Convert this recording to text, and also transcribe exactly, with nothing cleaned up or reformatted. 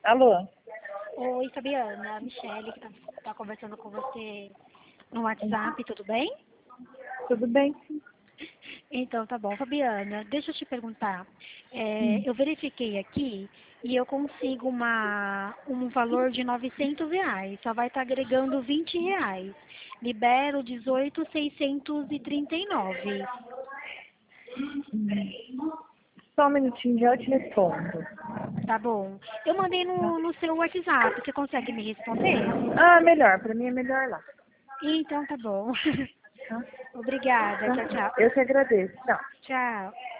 Alô? Oi, Fabiana, a Michelle que tá, tá conversando com você no WhatsApp, tudo bem? Tudo bem? Sim. Então, tá bom, Fabiana, deixa eu te perguntar. É, Hum. eu verifiquei aqui e eu consigo uma, um valor de novecentos reais, só vai estar agregando vinte reais. Libero dezoito mil seiscentos e trinta e nove. Só um minutinho, já eu te respondo. Tá bom. Eu mandei no, no seu WhatsApp, você consegue me responder? Ah, melhor. Pra mim é melhor lá. Então, tá bom. Tá? Obrigada, tchau, Tá? tchau. Eu que agradeço. Tchau. Tchau.